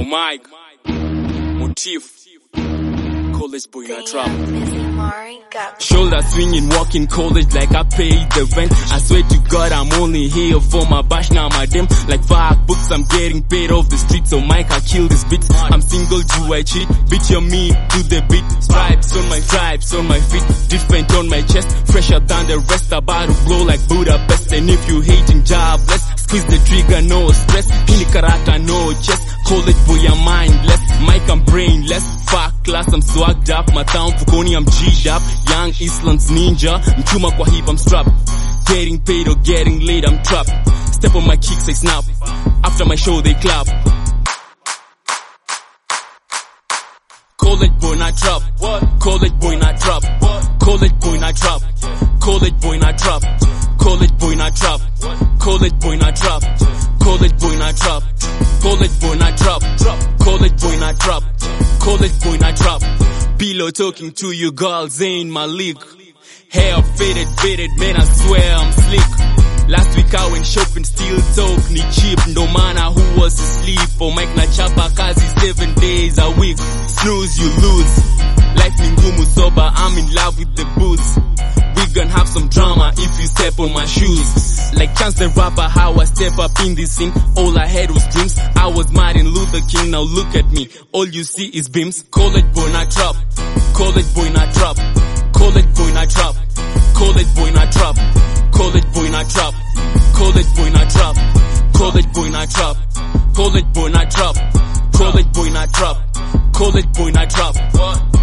mic, motif, college boy not trap. Shoulder swinging, walking college like I paid the rent. I swear to God I'm only here for my bash, now my dem. Like fuck books, I'm getting paid off the street, so Mike I kill this beat. I'm single, do I cheat? Beat your me to the beat. Stripes on my feet, different on my chest. Fresher than the rest, about to blow like Budapest. And if you hating jobless, squeeze the trigger, no stress. Hili karata, no chest. College boy, I'm mindless. Mike, I'm brainless. Fuck class, I'm swagged up. My town fukoni, I'm G'd up. Young Island's ninja. Mchuma kwa hip, I'm strapped. Getting paid or getting laid, I'm trapped. Step on my kicks, I snap. After my show, they clap. College boy, not trap. What? College boy, not trap. What? College boy, not trap. College boy, not trap. College boy, not trap. College boy, not trap. College boy, not trap. College boy, not trap. College boy, not trap. College boy, not trap. Below talking to you girls ain't my league. Hair faded, man, I swear I'm slick. Last week I went shopping, still talk ni cheap. No matter who was asleep or Mike na chapa kazi 7 days a week. Snooze, you lose. Life ni ngumu sober, I'm in love with the booze. We gon' have some drama if you step on my shoes. Like Chance the Rapper, how I step up in this scene. All I had was dreams, I was Martin Luther King. Now look at me, all you see is beams. College boy not trap. College boy not trap. College boy not trap. College boy not trap. College boy not trap. College boy not trap. College boy not trap. College boy not trap. College boy not trap. College boy not trap. What?